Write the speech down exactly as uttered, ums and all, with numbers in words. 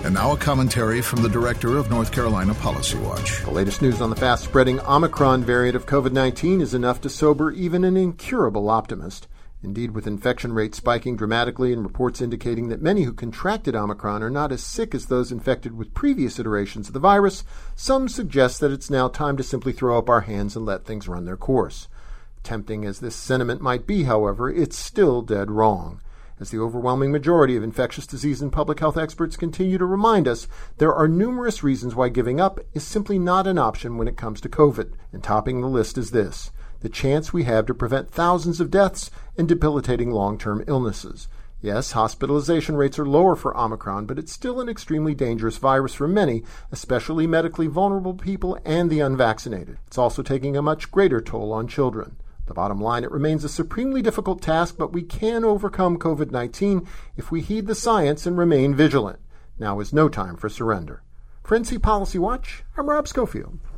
And now a commentary from the director of North Carolina Policy Watch. The latest news on the fast-spreading Omicron variant of covid nineteen is enough to sober even an incurable optimist. Indeed, with infection rates spiking dramatically and reports indicating that many who contracted Omicron are not as sick as those infected with previous iterations of the virus, some suggest that it's now time to simply throw up our hands and let things run their course. Tempting as this sentiment might be, however, it's still dead wrong. As the overwhelming majority of infectious disease and public health experts continue to remind us, there are numerous reasons why giving up is simply not an option when it comes to COVID. And topping the list is this: the chance we have to prevent thousands of deaths and debilitating long-term illnesses. Yes, hospitalization rates are lower for Omicron, but it's still an extremely dangerous virus for many, especially medically vulnerable people and the unvaccinated. It's also taking a much greater toll on children. The bottom line, it remains a supremely difficult task, but we can overcome covid nineteen if we heed the science and remain vigilant. Now is no time for surrender. For N C Policy Watch, I'm Rob Schofield.